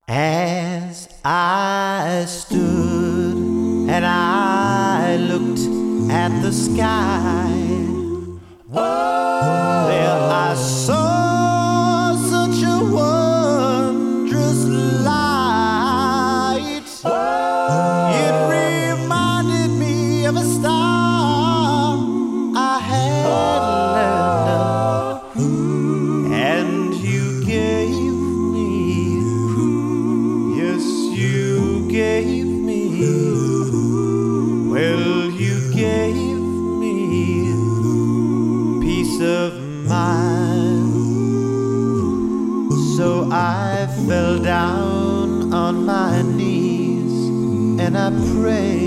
As I stood and I looked at the sky, there I saw such a wondrous light. It reminded me of a star I had learned of, and you gave me, yes, you gave me, well, you gave me peace of mind. So I fell down on my knees and I prayed.